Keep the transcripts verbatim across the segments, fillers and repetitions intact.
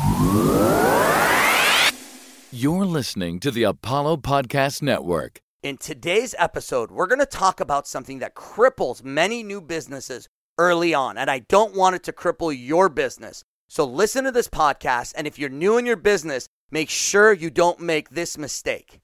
You're listening to the Apollo Podcast Network. In today's episode, we're going to talk about something that cripples many new businesses early on, and I don't want it to cripple your business. So listen to this podcast, and if you're new in your business, make sure you don't make this mistake.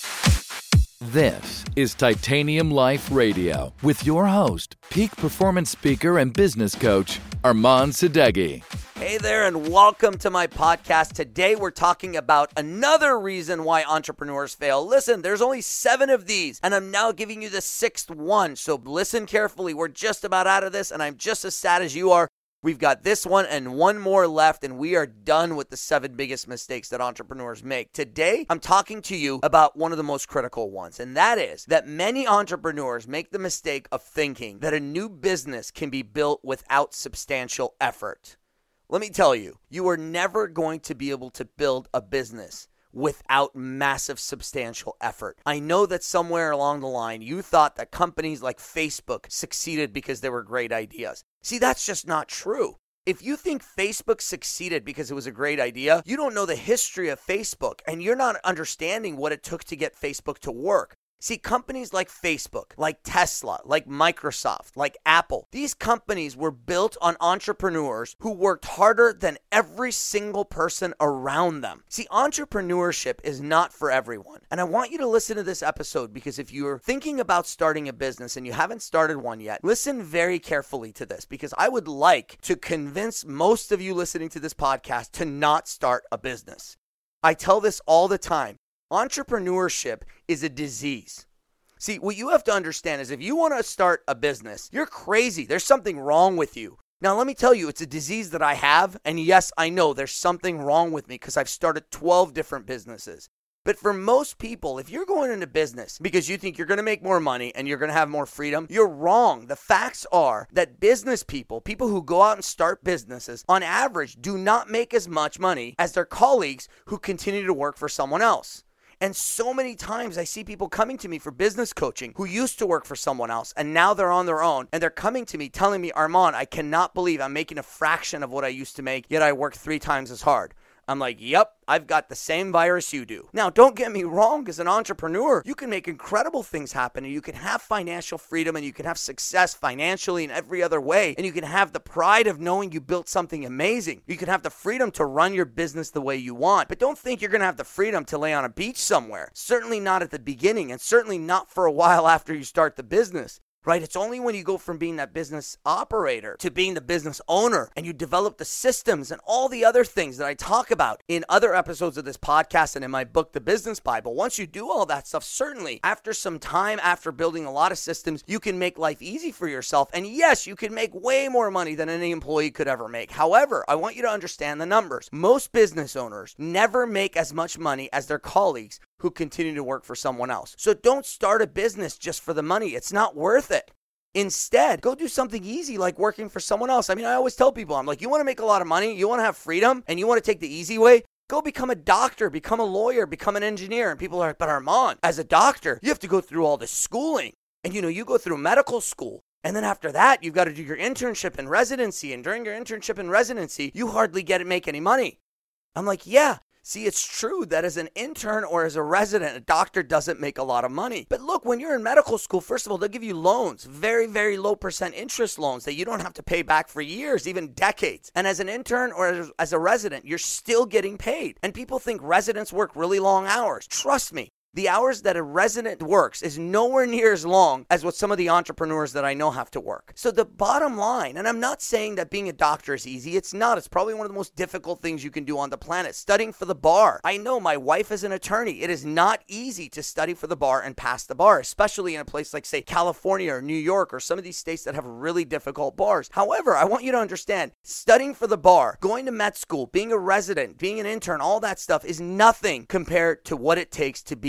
This is Titanium Life Radio with your host, peak performance speaker and business coach, Armand Sadeghi. Hey there, and welcome to my podcast. Today, we're talking about another reason why entrepreneurs fail. Listen, there's only seven of these, and I'm now giving you the sixth one. So listen carefully. We're just about out of this, and I'm just as sad as you are. We've got this one and one more left, and we are done with the seven biggest mistakes that entrepreneurs make. Today, I'm talking to you about one of the most critical ones, and that is that many entrepreneurs make the mistake of thinking that a new business can be built without substantial effort. Let me tell you, you are never going to be able to build a business without massive substantial effort. I know that somewhere along the line, you thought that companies like Facebook succeeded because they were great ideas. See, that's just not true. If you think Facebook succeeded because it was a great idea, you don't know the history of Facebook, and you're not understanding what it took to get Facebook to work. See, companies like Facebook, like Tesla, like Microsoft, like Apple, these companies were built on entrepreneurs who worked harder than every single person around them. See, entrepreneurship is not for everyone. And I want you to listen to this episode because if you're thinking about starting a business and you haven't started one yet, listen very carefully to this because I would like to convince most of you listening to this podcast to not start a business. I tell this all the time. Entrepreneurship is a disease. See, what you have to understand is if you want to start a business, you're crazy. There's something wrong with you. Now, let me tell you, it's a disease that I have. And yes, I know there's something wrong with me because I've started twelve different businesses. But for most people, if you're going into business because you think you're going to make more money and you're going to have more freedom, you're wrong. The facts are that business people, people who go out and start businesses, on average, do not make as much money as their colleagues who continue to work for someone else. And so many times I see people coming to me for business coaching who used to work for someone else and now they're on their own and they're coming to me telling me, Armand, I cannot believe I'm making a fraction of what I used to make, yet I work three times as hard. I'm like, yep, I've got the same virus you do. Now, don't get me wrong, as an entrepreneur, you can make incredible things happen and you can have financial freedom and you can have success financially in every other way. And you can have the pride of knowing you built something amazing. You can have the freedom to run your business the way you want. But don't think you're going to have the freedom to lay on a beach somewhere. Certainly not at the beginning and certainly not for a while after you start the business. Right? It's only when you go from being that business operator to being the business owner and you develop the systems and all the other things that I talk about in other episodes of this podcast and in my book, The Business Bible. Once you do all that stuff, certainly after some time, after building a lot of systems, you can make life easy for yourself. And yes, you can make way more money than any employee could ever make. However, I want you to understand the numbers. Most business owners never make as much money as their colleagues who continue to work for someone else. So don't start a business just for the money. It's not worth it. Instead, go do something easy like working for someone else. I mean, I always tell people, I'm like, you want to make a lot of money, you want to have freedom, and you want to take the easy way? Go become a doctor, become a lawyer, become an engineer. And people are like, but Armand, as a doctor, you have to go through all this schooling. And you know, you go through medical school. And then after that, you've got to do your internship and residency. And during your internship and residency, you hardly get to make any money. I'm like, yeah. See, it's true that as an intern or as a resident, a doctor doesn't make a lot of money. But look, when you're in medical school, first of all, they'll give you loans, very, very low percent interest loans that you don't have to pay back for years, even decades. And as an intern or as a resident, you're still getting paid. And people think residents work really long hours. Trust me. The hours that a resident works is nowhere near as long as what some of the entrepreneurs that I know have to work. So the bottom line, and I'm not saying that being a doctor is easy. It's not. It's probably one of the most difficult things you can do on the planet. Studying for the bar. I know my wife is an attorney. It is not easy to study for the bar and pass the bar, especially in a place like, say, California or New York or some of these states that have really difficult bars. However, I want you to understand, studying for the bar, going to med school, being a resident, being an intern, all that stuff is nothing compared to what it takes to be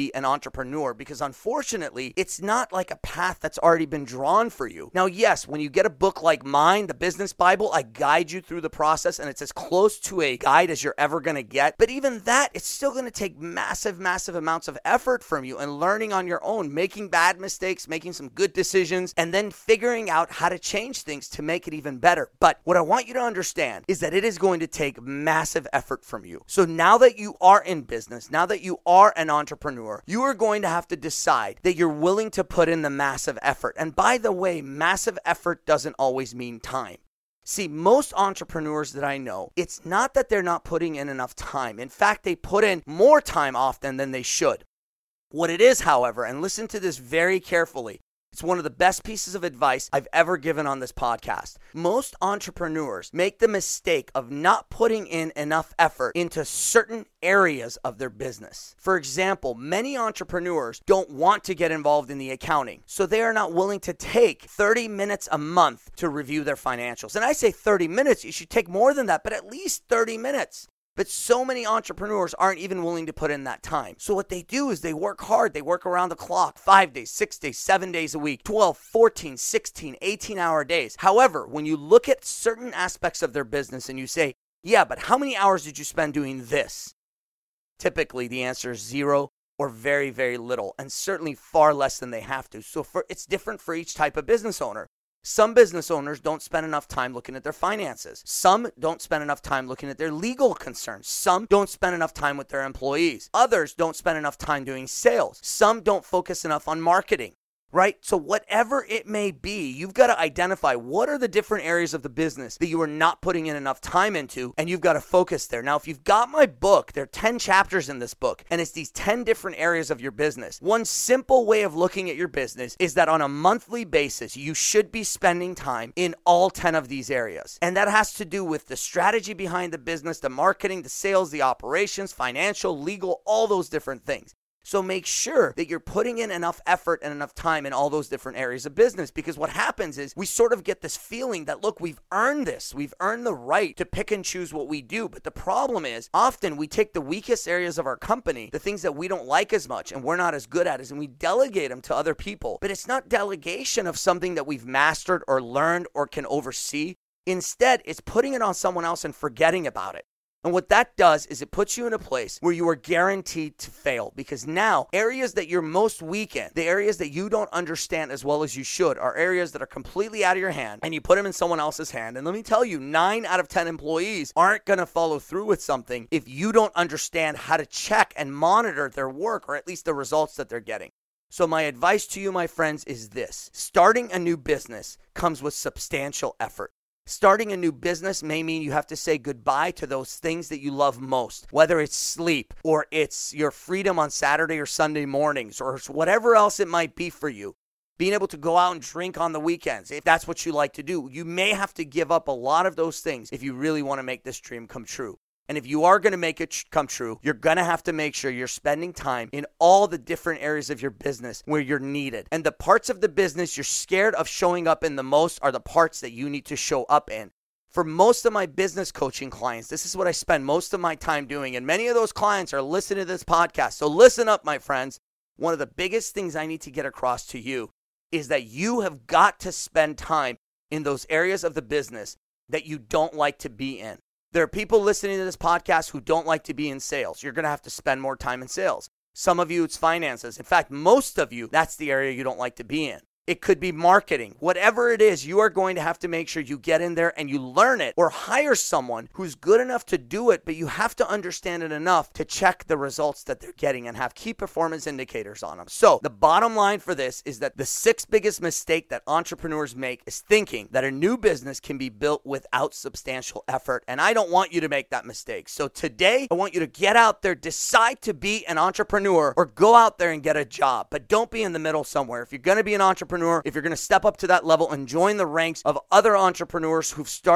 be an entrepreneur, because unfortunately, it's not like a path that's already been drawn for you. Now, yes, when you get a book like mine, the Business Bible, I guide you through the process, and it's as close to a guide as you're ever going to get. But even that, it's still going to take massive, massive amounts of effort from you and learning on your own, making bad mistakes, making some good decisions, and then figuring out how to change things to make it even better. But what I want you to understand is that it is going to take massive effort from you. So now that you are in business, now that you are an entrepreneur, you are going to have to decide that you're willing to put in the massive effort. And by the way, massive effort doesn't always mean time. See, most entrepreneurs that I know, it's not that they're not putting in enough time. In fact, they put in more time often than they should. What it is, however, and listen to this very carefully, it's one of the best pieces of advice I've ever given on this podcast. Most entrepreneurs make the mistake of not putting in enough effort into certain areas of their business. For example, many entrepreneurs don't want to get involved in the accounting, so they are not willing to take thirty minutes a month to review their financials. And I say thirty minutes, you should take more than that, but at least thirty minutes. But so many entrepreneurs aren't even willing to put in that time. So what they do is they work hard. They work around the clock, five days, six days, seven days a week, twelve, fourteen, sixteen, eighteen hour days. However, when you look at certain aspects of their business and you say, yeah, but how many hours did you spend doing this? Typically, the answer is zero or very, very little, and certainly far less than they have to. So for, it's different for each type of business owner. Some business owners don't spend enough time looking at their finances. Some don't spend enough time looking at their legal concerns. Some don't spend enough time with their employees. Others don't spend enough time doing sales. Some don't focus enough on marketing. Right? So whatever it may be, you've got to identify what are the different areas of the business that you are not putting in enough time into, and you've got to focus there. Now, if you've got my book, there are ten chapters in this book, and it's these ten different areas of your business. One simple way of looking at your business is that on a monthly basis, you should be spending time in all ten of these areas. And that has to do with the strategy behind the business, the marketing, the sales, the operations, financial, legal, all those different things. So make sure that you're putting in enough effort and enough time in all those different areas of business, because what happens is we sort of get this feeling that, look, we've earned this. We've earned the right to pick and choose what we do. But the problem is often we take the weakest areas of our company, the things that we don't like as much and we're not as good at, and we delegate them to other people. But it's not delegation of something that we've mastered or learned or can oversee. Instead, it's putting it on someone else and forgetting about it. And what that does is it puts you in a place where you are guaranteed to fail, because now areas that you're most weak in, the areas that you don't understand as well as you should, are areas that are completely out of your hand, and you put them in someone else's hand. And let me tell you, nine out of ten employees aren't going to follow through with something if you don't understand how to check and monitor their work, or at least the results that they're getting. So my advice to you, my friends, is this. Starting a new business comes with substantial effort. Starting a new business may mean you have to say goodbye to those things that you love most, whether it's sleep or it's your freedom on Saturday or Sunday mornings or whatever else it might be for you. Being able to go out and drink on the weekends, if that's what you like to do. You may have to give up a lot of those things if you really want to make this dream come true. And if you are going to make it come true, you're going to have to make sure you're spending time in all the different areas of your business where you're needed. And the parts of the business you're scared of showing up in the most are the parts that you need to show up in. For most of my business coaching clients, this is what I spend most of my time doing. And many of those clients are listening to this podcast. So listen up, my friends. One of the biggest things I need to get across to you is that you have got to spend time in those areas of the business that you don't like to be in. There are people listening to this podcast who don't like to be in sales. You're going to have to spend more time in sales. Some of you, it's finances. In fact, most of you, that's the area you don't like to be in. It could be marketing. Whatever it is, you are going to have to make sure you get in there and you learn it, or hire someone who's good enough to do it, but you have to understand it enough to check the results that they're getting and have key performance indicators on them. So the bottom line for this is that the sixth biggest mistake that entrepreneurs make is thinking that a new business can be built without substantial effort. And I don't want you to make that mistake. So today, I want you to get out there, decide to be an entrepreneur, or go out there and get a job. But don't be in the middle somewhere. If you're going to be an entrepreneur, if you're going to step up to that level and join the ranks of other entrepreneurs who've started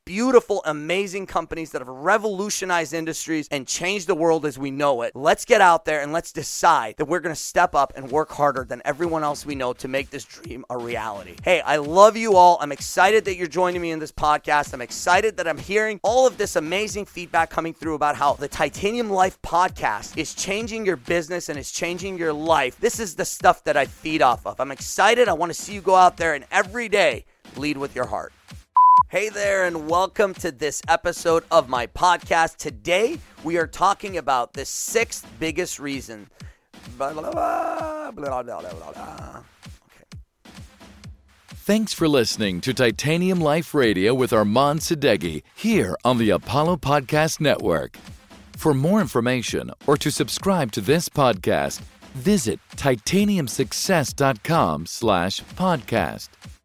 beautiful, amazing companies that have revolutionized industries and changed the world as we know it. Let's get out there and let's decide that we're going to step up and work harder than everyone else we know to make this dream a reality. Hey, I love you all. I'm excited that you're joining me in this podcast. I'm excited that I'm hearing all of this amazing feedback coming through about how the Titanium Life podcast is changing your business and is changing your life. This is the stuff that I feed off of. I'm excited. I want to see you go out there and every day lead with your heart. Hey there, and welcome to this episode of my podcast. Today, we are talking about the sixth biggest reason. Blah, blah, blah, blah, blah, blah, blah. Okay. Thanks for listening to Titanium Life Radio with Armand Sadeghi here on the Apollo Podcast Network. For more information or to subscribe to this podcast, visit titanium success dot com slash podcast.